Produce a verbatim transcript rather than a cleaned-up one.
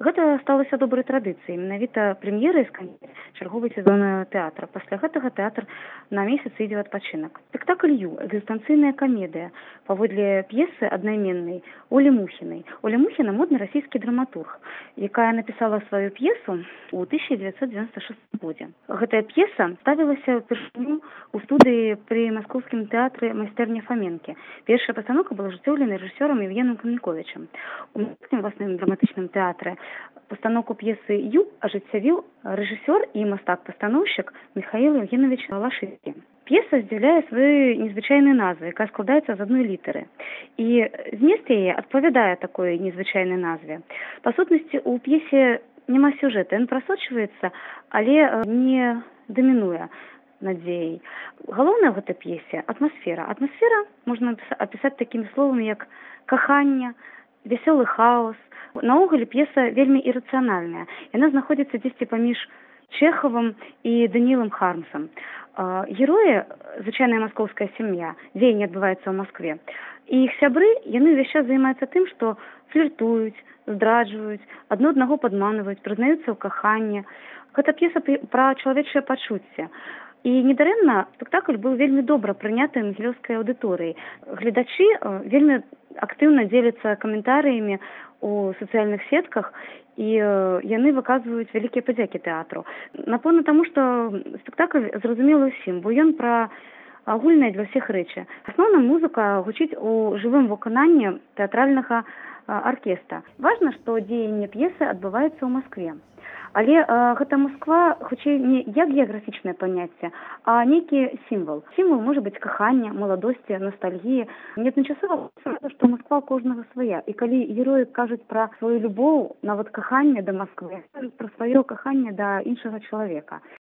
Гэта сталася добрай традыцыяй. Менавіта прэм'ерай сканчыць чарговы сезон тэатра. Пасля гэтага тэатр на месяц ідзе ў адпачынак. Спектакль Ю экзістэнцыйная камедыя паводле п'есы аднайменнай Олі Мухінай. Оля Мухіна модны расійскі драматург, якая напісала сваю п'есу ў тысяча дзевяцьсот дзевяносто шостым годзе. Гэтая п'еса ставілася ўпершыню ў студыі пры маскоўскім тэатры майстэрня Фаменкі. Першая пастаноўка была ажыццёўлена рэжысёрам Евгенам Каменковічам. У Мінскім абласным драматычным тэатры пастаноўку п'есы Ю ажыццявіў рэжысёр і мастак-пастаноўшчык Міхаіл Евгенович Лашыцкі. П'еса здзіўляе сваёй незвычайнай назвай, якая складаецца з адной літары. І змест яе адпавядае такой незвычайнай назве. Па сутнасці, у п'есе няма сюжэта, ён прасочваецца, але не дамінуе над дзеяй. Галоўнае ў гэтай п'есе атмасфера. Атмасфера можна апісаць такімі словамі, як каханне, вясёлы хаос. Наогул п'еса вельмі ірацыянальная. Яна знаходзіцца дзесьці паміж Чэхавым і Даніілам Хармсам. Героі, звычайная маскоўская сям'я, дзеянне адбываецца ў Маскве. І іх сябры, яны ўвесь час займаюцца тым, што фліртуюць, здраджваюць, адно аднаго падманваюць, прызнаюцца ў каханні. Гэта п'еса пра чалавечае пачуцце. І недарэмна спектакль быў вельмі добра прыняты магілёўскай аўдыторыяй. Гледачы вельмі актыўна дзеляцца каментарыямі у сацыяльных сетках, і яны выказваюць вялікія падзякі тэатру. Напэўна, таму, што спектакль зразумелы ўсім, бо ён пра агульныя для ўсіх рэчы. Асноўна музыка гучыць у жывым выкананні тэатральнага аркестра. Важна, што дзеянне п'есы адбываецца ў Маскве. Але э, гэта Масква, хутчэй не як геаграфічнае паняцце, а нейкі сімвал. Сімвал можа быць кахання, маладосці, ностальгіі. Неадначасова, што Масква кожнага свая. І калі героі кажуць пра сваю любоў, нават каханне да Масквы, кажуць пра сваё каханне да іншага чалавека.